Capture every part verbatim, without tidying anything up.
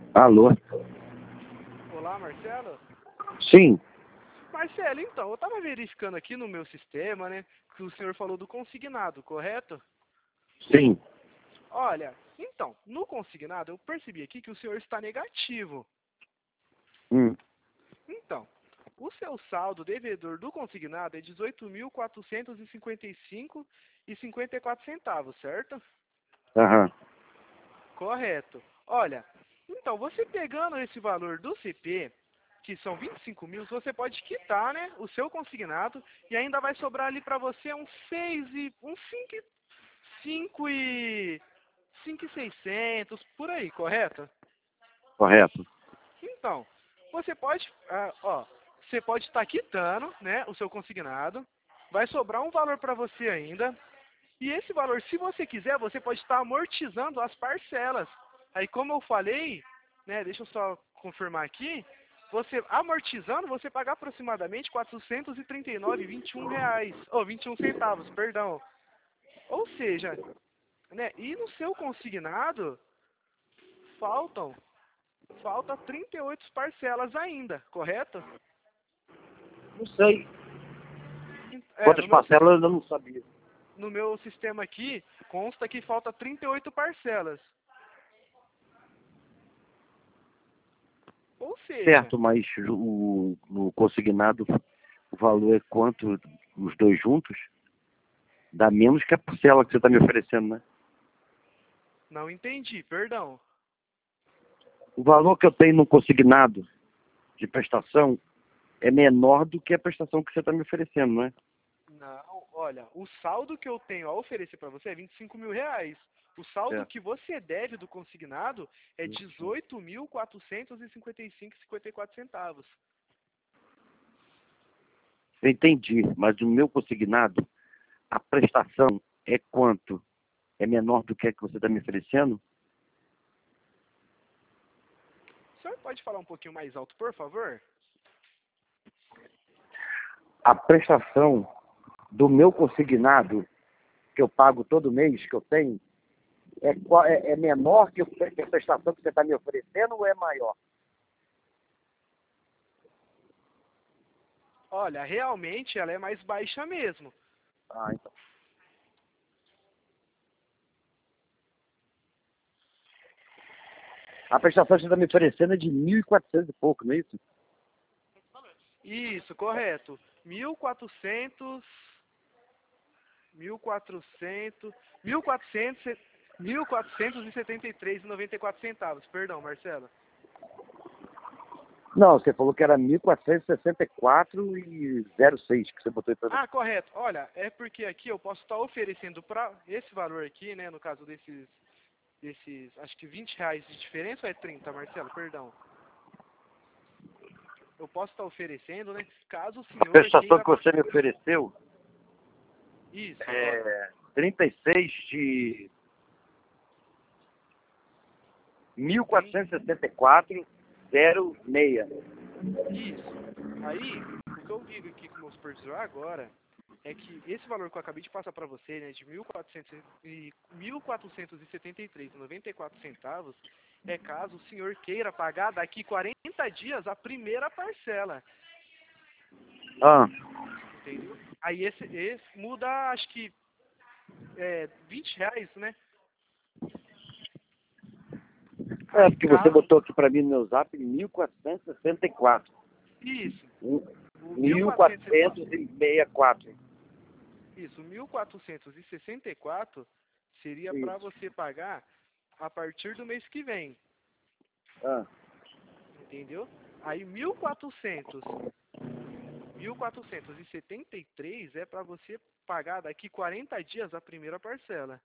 Alô? Olá, Marcelo? Sim, Marcelo, então, eu estava verificando aqui no meu sistema, né, que o senhor falou do consignado, correto? sim. Olha, então, no consignado eu percebi aqui que o senhor está negativo. Hum. Então, o seu saldo devedor do consignado é dezoito mil quatrocentos e cinquenta e cinco e cinquenta e quatro centavos, certo? Aham. Correto. Olha, então, você pegando esse valor do C P, que são vinte e cinco mil, você pode quitar, né, o seu consignado e ainda vai sobrar ali para você uns seis e uns cinco, cinco e cinco e seiscentos por aí, correto? Correto. Então, você pode, ah, ó, você pode estar quitando, né, o seu consignado, vai sobrar um valor para você ainda, e esse valor, se você quiser, você pode estar amortizando as parcelas. Aí, como eu falei, né, deixa eu só confirmar aqui, você amortizando, você paga aproximadamente quatrocentos e trinta e nove e vinte e um reais, ou vinte e um centavos, perdão. Ou seja, né, e no seu consignado faltam falta trinta e oito parcelas ainda, correto? Não sei. É, Quantas no meu, parcelas eu não sabia. no meu sistema aqui consta que falta trinta e oito parcelas. Ou seja, Certo, mas o, no consignado o valor é quanto os dois juntos? Dá menos que a parcela que você está me oferecendo, né? não entendi, perdão. O valor que eu tenho no consignado de prestação é menor do que a prestação que você está me oferecendo, não é? Não, olha, o saldo que eu tenho a oferecer para você é vinte e cinco mil reais. O saldo Certo. que você deve do consignado é dezoito mil quatrocentos e cinquenta e cinco e cinquenta e quatro centavos. Eu entendi, mas no meu consignado, a prestação é quanto? É menor do que a que você está me oferecendo? O senhor pode falar um pouquinho mais alto, por favor? A prestação do meu consignado, que eu pago todo mês, que eu tenho, é, qua- é, é menor que, o- que a prestação que você está me oferecendo ou é maior? Olha, realmente ela é mais baixa mesmo. Ah, então. A prestação que você está me oferecendo é de mil e quatrocentos e pouco, não é isso? Isso, correto. Mil quatrocentos, mil quatrocentos, mil quatrocentos, mil quatrocentos e setenta e três e noventa e quatro centavos. Perdão, Marcelo. Não, você falou que era mil quatrocentos e sessenta e quatro e zero seis que você botou aí para mim. Ah, correto. Olha, é porque aqui eu posso estar oferecendo para esse valor aqui, né, no caso desses, desses, acho que vinte reais de diferença ou é trinta, Marcelo? Perdão. Eu posso estar oferecendo, né, caso o A senhor prestação queira... que você me ofereceu Isso, ó, é trinta e seis de trin- mil quatrocentos e sessenta e quatro, zero seis. isso. Aí, o que eu digo aqui com o meu supervisor agora é que esse valor que eu acabei de passar para você, né, de mil quatrocentos e mil quatrocentos e setenta e três e noventa e quatro centavos, é caso o senhor queira pagar daqui quarenta dias a primeira parcela, Ah, entendeu? Aí esse, esse muda, acho que é, vinte reais, né? é Aí porque você caso, botou aqui para mim no meu zap mil quatrocentos e sessenta e quatro. isso, o mil mil quatrocentos, quatrocentos e sessenta e quatro. isso, mil quatrocentos e sessenta e quatro seria para Isso. você pagar a partir do mês que vem, Ah. entendeu? Aí mil quatrocentos mil quatrocentos e setenta e três é para você pagar daqui quarenta dias a primeira parcela.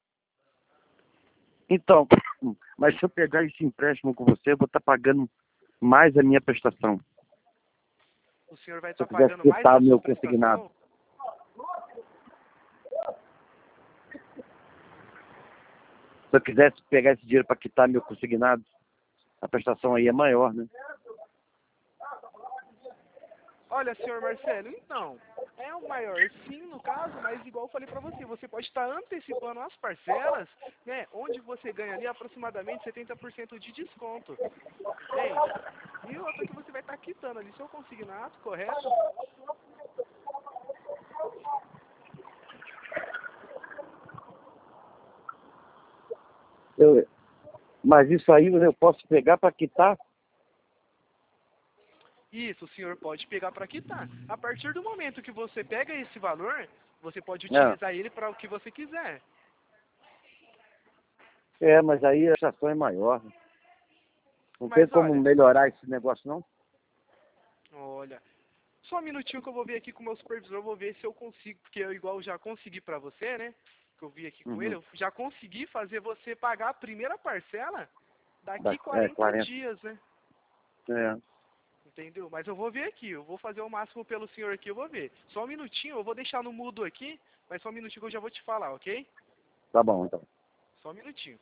Então, mas se eu pegar esse empréstimo com você, eu vou estar pagando mais a minha prestação. O senhor vai Se estar eu quisesse pagando mais quitar a o sua meu consignado. prestação? Se eu quisesse pegar esse dinheiro para quitar meu consignado, a prestação aí é maior, né? Olha, senhor Marcelo, então, É o maior, sim, no caso, mas igual eu falei pra você, você pode estar antecipando as parcelas, né, onde você ganha ali aproximadamente setenta por cento de desconto, entende? E outra que você vai estar quitando ali seu consignado, correto? Eu, mas isso aí eu posso pegar para quitar? Isso, o senhor pode pegar para quitar. A partir do momento que você pega esse valor, você pode É, utilizar ele para o que você quiser. é, mas aí a estação é maior. Não tem Mas como olha, melhorar esse negócio, não? olha, só um minutinho que eu vou ver aqui com o meu supervisor, eu vou ver se eu consigo, porque eu igual já consegui para você, né? Que eu vi aqui com ele, Uhum. eu já consegui fazer você pagar a primeira parcela Da, daqui é, quarenta quarenta. dias, né? É, Entendeu? Mas eu vou ver aqui, eu vou fazer o máximo pelo senhor aqui, eu vou ver. Só um minutinho, eu vou deixar no mudo aqui, mas só um minutinho que eu já vou te falar, ok? tá bom, então. Só um minutinho.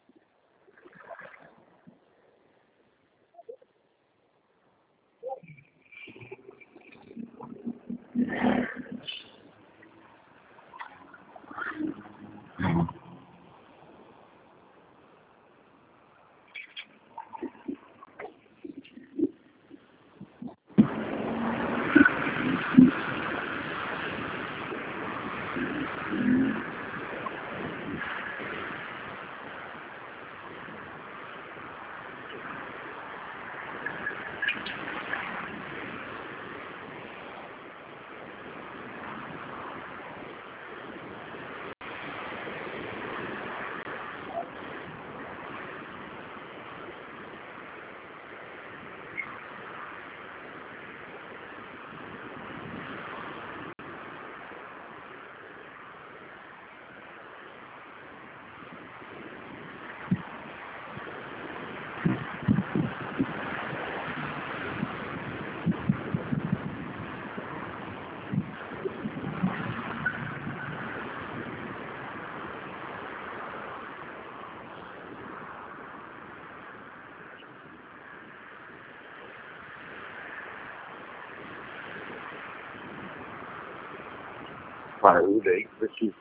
Barulho aí, preciso.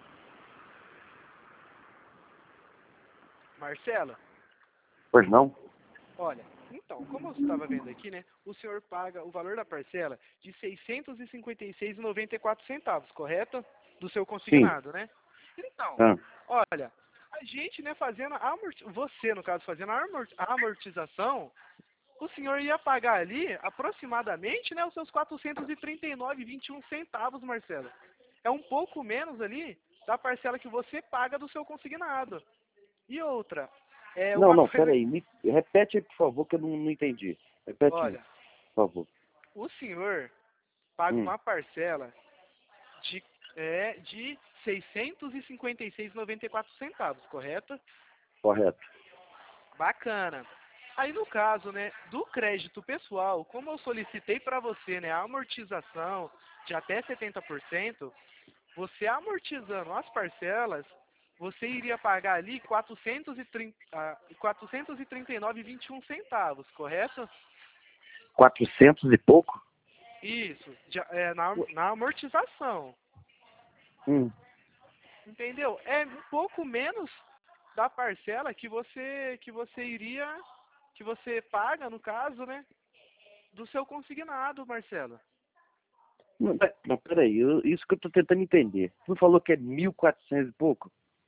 Marcelo? Pois não? Olha, então, como eu estava vendo aqui, né, o senhor paga o valor da parcela de seiscentos e cinquenta e seis reais e noventa e quatro centavos, correto? Do seu Sim. consignado, né? Então, Ah, olha, a gente, né, fazendo a amorti... você, no caso, fazendo a amor- a amortização, o senhor ia pagar ali aproximadamente, né, os seus quatrocentos e trinta e nove reais e vinte e um centavos, Marcelo. É um pouco menos ali da parcela que você paga do seu consignado. E outra, é não, uma não, coisa, peraí. Me, repete aí, por favor, que eu não, não entendi. Repete aí, olha, por favor. o senhor paga Hum, uma parcela de, é, de seiscentos e cinquenta e seis reais e noventa e quatro centavos, correto? correto. Bacana. Aí no caso, né, do crédito pessoal, como eu solicitei para você, né, a amortização de até setenta por cento, você amortizando as parcelas, você iria pagar ali quatrocentos e trinta, ah, quatrocentos e trinta e nove reais e vinte e um centavos, correto? Quatrocentos e pouco? Isso, de- é, na, na amortização. Hum. Entendeu? É um pouco menos da parcela que você que você iria que você paga, no caso, né, do seu consignado, Marcelo. Não, pe- não, peraí, eu, isso que eu tô tentando entender. Tu falou que é mil e quatrocentos e pouco?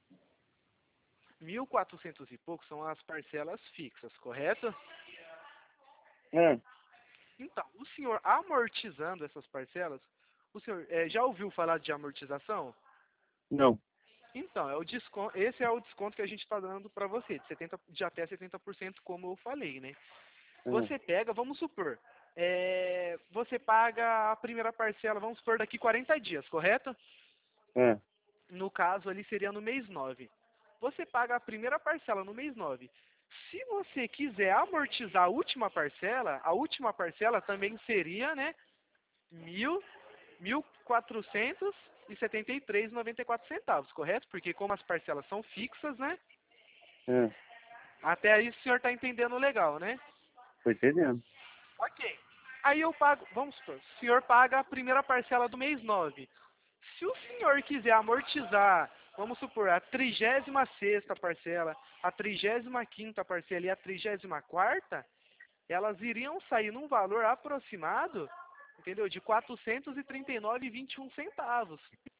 Mil e quatrocentos e pouco são as parcelas fixas, correto? É. Então, o senhor amortizando essas parcelas, o senhor eh, já ouviu falar de amortização? Não. Então, é o desconto, esse é o desconto que a gente está dando para você, de, setenta, de até setenta por cento, como eu falei, né? É. Você pega, vamos supor, é, você paga a primeira parcela, vamos supor, daqui quarenta dias, correto? É. No caso, ali seria no mês nove. Você paga a primeira parcela no mês nove. Se você quiser amortizar a última parcela, a última parcela também seria, né, mil, mil quatrocentos e setenta e três reais e noventa e quatro centavos, correto? Porque como as parcelas são fixas, né? É. Até aí o senhor está entendendo legal, né? Tô entendendo. Ok. Aí eu pago, vamos supor, o senhor paga a primeira parcela do mês nove. Se o senhor quiser amortizar, vamos supor, a trigésima sexta parcela, a trigésima quinta parcela e a trigésima quarta, elas iriam sair num valor aproximado, entendeu? De quatrocentos e trinta e nove reais e vinte e um centavos.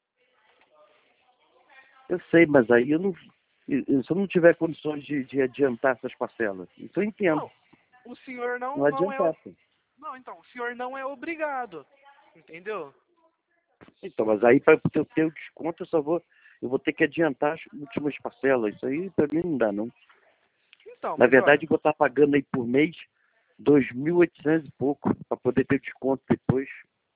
Eu sei, mas aí eu não. eu- Se eu não tiver condições de, de adiantar essas parcelas, isso eu entendo. Não, o senhor não, Não não é... adiantar. o- Pô. Não, então, o senhor não é obrigado, entendeu? Então, mas aí para eu ter o desconto, eu só vou. Eu vou ter que adiantar as últimas parcelas. Isso aí para mim não dá, não. Então, Na mas olha, verdade, eu vou estar pagando aí por mês dois mil e oitocentos e pouco para poder ter desconto depois.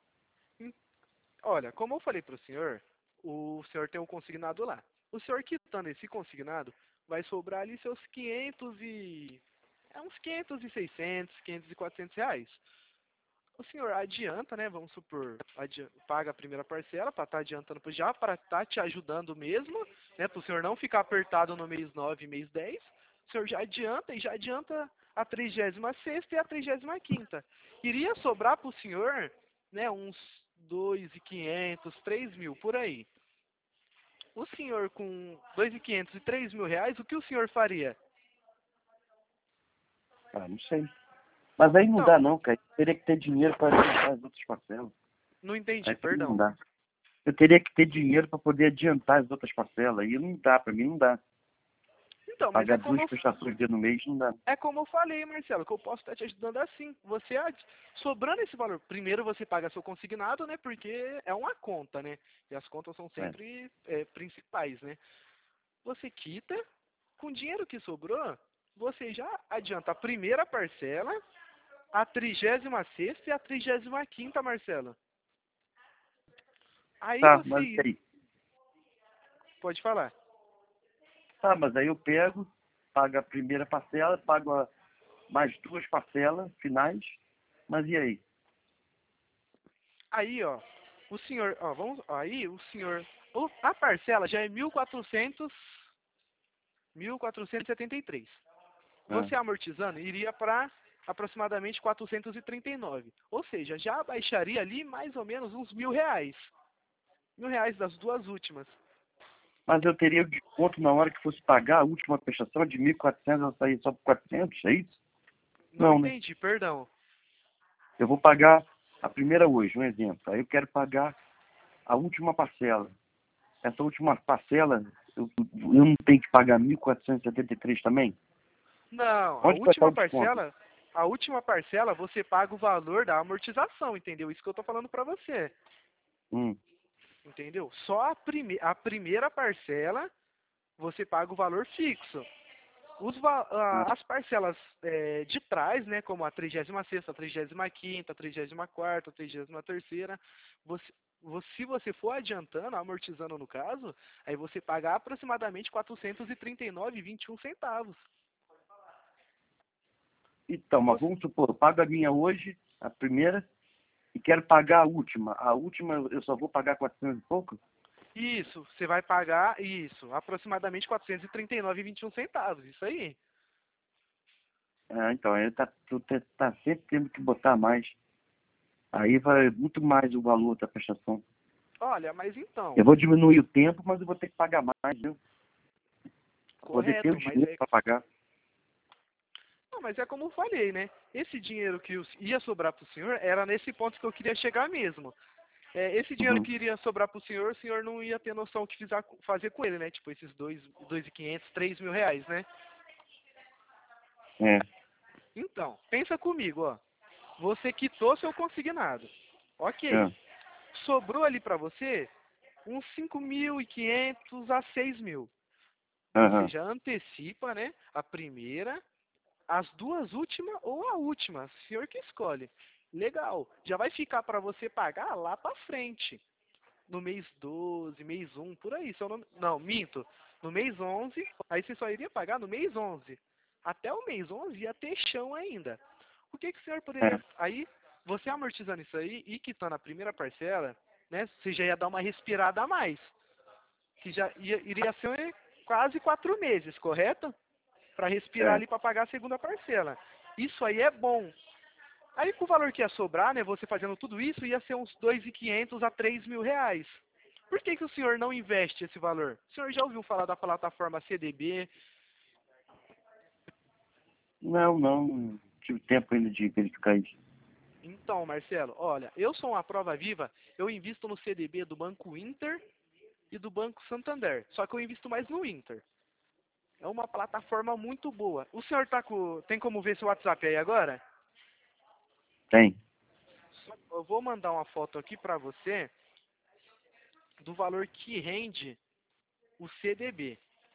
olha, como eu falei para o senhor, o senhor tem um consignado lá. O senhor quitando esse consignado, vai sobrar ali seus quinhentos e... É uns quinhentos e seiscentos, quinhentos e quatrocentos reais. O senhor adianta, né? Vamos supor, adi- paga a primeira parcela para estar adiantando pro- já, para estar te ajudando mesmo, né? Para o senhor não ficar apertado no mês nove e mês dez. O senhor já adianta e já adianta a trigésima sexta e a trigésima quinta. Iria sobrar para o senhor, né? Uns dois mil e quinhentos, três mil, por aí. O senhor com dois mil e quinhentos e três mil reais, o que o senhor faria? Ah, não sei. Mas aí não Então, dá, não, cara. Eu teria que ter dinheiro para adiantar as outras parcelas. não entendi, Aí pra mim não perdão. dá. Eu teria que ter dinheiro para poder adiantar as outras parcelas. E não dá, para mim não dá. Então, mas é Pagar como duas eu prestações de no mês não dá. É como eu falei, Marcelo, que eu posso estar te ajudando assim. Você, ad- sobrando esse valor, primeiro você paga seu consignado, né? Porque é uma conta, né? E as contas são É. sempre é, principais, né? Você quita, com o dinheiro que sobrou, você já adianta a primeira parcela, a trigésima sexta e a trigésima quinta, Marcelo. Aí Tá, você mas e ir- aí? pode falar. Tá, mas aí eu pego, pago a primeira parcela, pago a- mais duas parcelas finais. Mas e aí? Aí, ó, o senhor, ó, vamos, aí o senhor, o- a parcela já é mil e quatrocentos, mil quatrocentos e setenta e três. Ah, Você amortizando iria para aproximadamente quatrocentos e trinta e nove. Ou seja, já baixaria ali mais ou menos uns mil reais. Mil reais das duas últimas. mas eu teria o desconto na hora que fosse pagar a última prestação de mil e quatrocentos, ela sair só por quatrocentos, é isso? Não Não, né? entendi, perdão. Eu vou pagar a primeira hoje, um exemplo. Aí eu quero pagar a última parcela. Essa última parcela, eu, eu não tenho que pagar mil quatrocentos e setenta e três também? Não, a Onde vai estar última o desconto? parcela, a última parcela você paga o valor da amortização, entendeu? Isso que eu tô falando para você, Hum, entendeu? Só a, prime a primeira parcela você paga o valor fixo. Os, va- ah, ah, as parcelas eh, de trás, né, como a trigésima sexta, a trigésima quinta, a trigésima quarta, a trigésima terceira, você, vo- se você for adiantando, amortizando no caso, aí você paga aproximadamente quatrocentos e trinta e nove reais e vinte e um centavos. então, mas Você- vamos supor, eu pago a minha hoje, a primeira, e quero pagar a última. A última eu só vou pagar quatrocentos e pouco? Isso, você vai pagar, isso, aproximadamente quatrocentos e trinta e nove reais e vinte e um centavos, isso aí. Ah, então, aí tá, tu te- tá sempre tendo que botar mais. Aí vai muito mais o valor da prestação. Olha, mas Eu então, vou diminuir o tempo, mas eu vou ter que pagar mais, viu? Pra poder ter o correto, mas dinheiro é para pagar. Não, mas é como eu falei, né? Esse dinheiro que os- ia sobrar para o senhor era nesse ponto que eu queria chegar mesmo. É, esse dinheiro Uhum. que iria sobrar para o senhor, o senhor não ia ter noção o que fizer, fazer com ele, né? Tipo, esses dois, dois mil e quinhentos, três mil reais, né? É. Então, pensa comigo, ó. Você quitou seu consignado. É. Ok. Sobrou ali para você uns cinco mil e quinhentos a seis mil. Você Aham. já antecipa, né? A primeira, as duas últimas ou a última, o senhor que escolhe. Legal, já vai ficar para você pagar lá para frente, no mês doze, mês um, por aí. Se eu não, não, minto, no mês onze, aí você só iria pagar no mês onze. Até o mês onze ia ter chão ainda. O que, que o senhor É. poderia... Aí, você amortizando isso aí e quitando a primeira parcela, né, você já ia dar uma respirada a mais, que já ia, iria ser quase quatro meses, correto? Para respirar É. ali para pagar a segunda parcela. Isso aí é bom. Aí com o valor que ia sobrar, né, você fazendo tudo isso, ia ser uns dois mil e quinhentos a três mil reais. Por que que o senhor não investe esse valor? O senhor já ouviu falar da plataforma C D B? Não, não, não tive tempo ainda de verificar isso. Então, Marcelo, olha, eu sou uma prova viva, eu invisto no C D B do Banco Inter e do Banco Santander, só que eu invisto mais no Inter. É uma plataforma muito boa. O senhor tá com, tem como ver seu WhatsApp aí agora? Tem. Eu vou mandar uma foto aqui para você do valor que rende o C D B.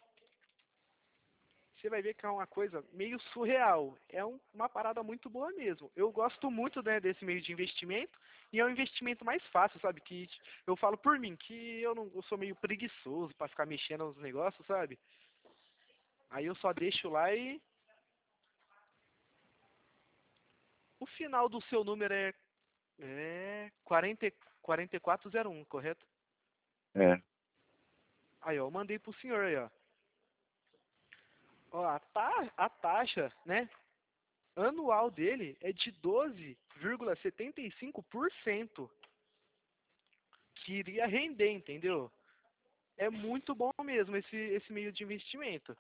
Você vai ver que é uma coisa meio surreal. É um, uma parada muito boa mesmo. Eu gosto muito, né, desse meio de investimento e é um investimento mais fácil, sabe? Que eu falo por mim, que eu não eu sou meio preguiçoso para ficar mexendo nos negócios, sabe? Aí eu só deixo lá e o final do seu número é, é quarenta, quarenta e quatro zero um, correto? É. Aí, ó, eu mandei pro senhor aí, ó. Ó, a, ta a taxa, né, anual dele é de doze vírgula setenta e cinco por cento que iria render, entendeu? É muito bom mesmo esse, esse meio de investimento.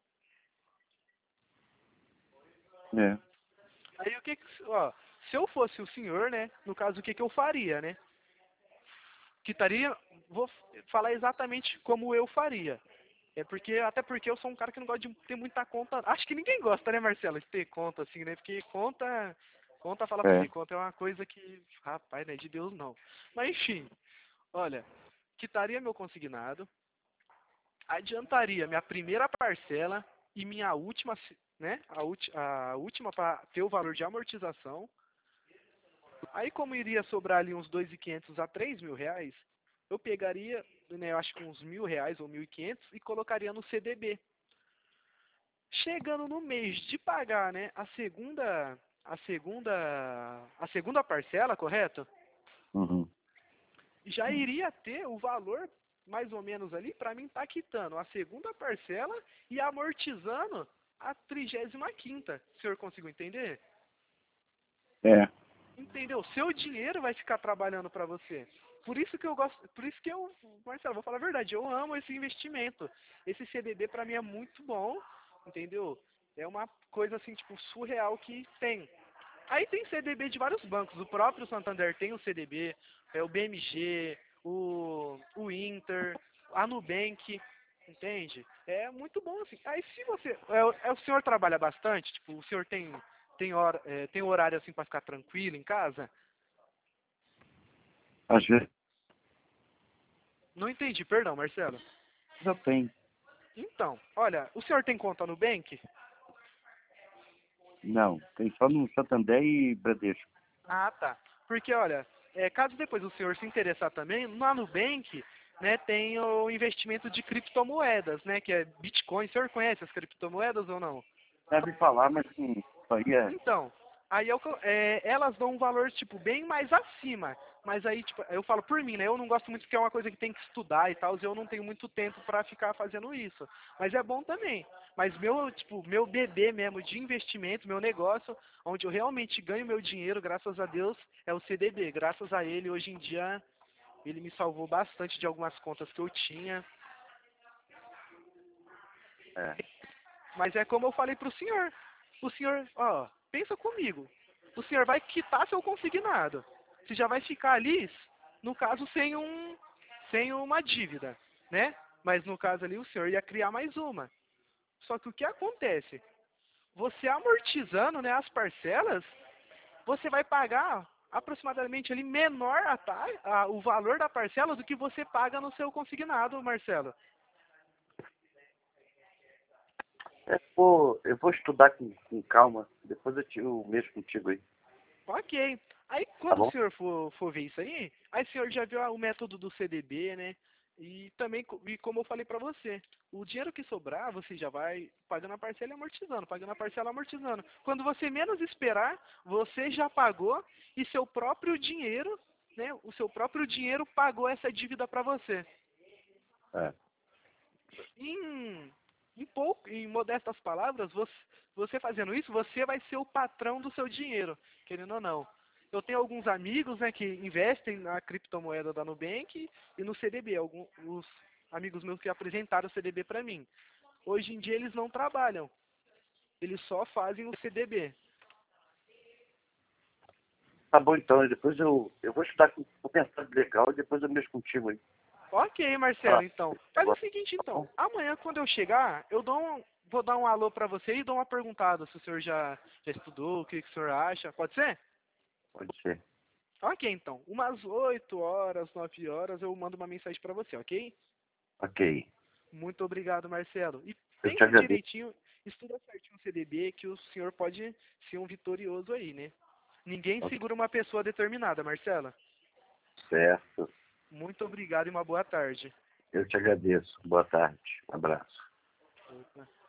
É. Aí o que, que ó, se eu fosse o senhor, né, no caso o que que eu faria, né? Que estaria, vou falar exatamente como eu faria. É porque, até porque eu sou um cara que não gosta de ter muita conta. Acho que ninguém gosta, né, Marcelo, de ter conta assim, né? Porque conta, conta fala pra É. mim, conta é uma coisa que, rapaz, não é de Deus não. Mas enfim, olha, quitaria meu consignado, adiantaria minha primeira parcela e minha última, né? A, ulti, a última para ter o valor de amortização. Aí como iria sobrar ali uns dois mil e quinhentos a três mil reais, eu pegaria, né, eu acho que uns mil reais ou mil e quinhentos e colocaria no C D B. Chegando no mês de pagar, né, a segunda, a segunda, a segunda parcela, correto? Uhum. Já iria ter o valor mais ou menos ali para mim estar quitando a segunda parcela e amortizando a trigésima quinta. O senhor conseguiu entender? É. Entendeu? Seu dinheiro vai ficar trabalhando para você. Por isso que eu gosto, por isso que eu, Marcelo, vou falar a verdade, eu amo esse investimento. Esse C D B para mim é muito bom, entendeu? É uma coisa assim, tipo, surreal que tem. Aí tem C D B de vários bancos. O próprio Santander tem o C D B, é o B M G, o, o Inter, a Nubank, entende? É muito bom assim. Aí se você, é, o é, o senhor trabalha bastante, tipo, o senhor tem tem hora, é, tem horário assim para ficar tranquilo em casa? Às vezes Não entendi, perdão, Marcelo. eu tenho. Então, olha, o senhor tem conta no Bank? Não, tem só no Santander e Bradesco. Ah, tá. Porque, olha, é, caso depois o senhor se interessar também, na Nubank, né, tem o investimento de criptomoedas, né, que é Bitcoin. O senhor conhece as criptomoedas ou não? Deve falar, mas sim, isso aí é. Então, aí eu, é, elas dão um valor, tipo, bem mais acima. Mas aí, tipo, eu falo por mim, né? Eu não gosto muito porque é uma coisa que tem que estudar e tal, e eu não tenho muito tempo pra ficar fazendo isso. Mas é bom também. Mas meu, tipo, meu bebê mesmo de investimento, meu negócio, onde eu realmente ganho meu dinheiro, graças a Deus, é o C D B. Graças a ele, hoje em dia, ele me salvou bastante de algumas contas que eu tinha. É. Mas é como eu falei pro senhor. O senhor, ó, pensa comigo. O senhor vai quitar seu consignado. Você já vai ficar ali, no caso, sem um, sem uma dívida, né? Mas no caso ali, o senhor ia criar mais uma. Só que o que acontece? Você amortizando, né, as parcelas, você vai pagar aproximadamente ali menor a, a, o valor da parcela do que você paga no seu consignado, Marcelo. É, pô, eu vou estudar com, com calma. Depois eu, te, eu mexo contigo aí. Ok. Aí Tá quando o bom? senhor for, for ver isso aí, aí o senhor já viu ah, o método do C D B, né? E também, co- e como eu falei pra você, o dinheiro que sobrar, você já vai pagando a parcela e amortizando, pagando a parcela e amortizando. Quando você menos esperar, você já pagou e seu próprio dinheiro, né? O seu próprio dinheiro pagou essa dívida pra você. É. Em, em pouco, em modestas palavras, você, você fazendo isso, você vai ser o patrão do seu dinheiro, querendo ou não. eu tenho alguns amigos, né, que investem na criptomoeda da Nubank e no C D B. Alguns os amigos meus que apresentaram o C D B para mim. Hoje em dia eles não trabalham. Eles só fazem o C D B. Tá bom, então. Depois eu, eu vou estudar, com- vou pensar legal e depois eu mexo contigo aí. Ok, Marcelo, Ah, então. Faz o seguinte, então. Amanhã, quando eu chegar, eu dou um, vou dar um alô para você e dou uma perguntada se o senhor já, já estudou, o que, que o senhor acha. Pode ser? pode ser. Ok, então. Umas oito horas, nove horas, eu mando uma mensagem para você, ok? Ok. Muito obrigado, Marcelo. E Eu te pensa agradeço. direitinho, estuda certinho o C D B, que o senhor pode ser um vitorioso aí, né? Ninguém Ok. segura uma pessoa determinada, Marcelo. Certo. Muito obrigado e uma boa tarde. Eu te agradeço. Boa tarde. Um abraço. Opa.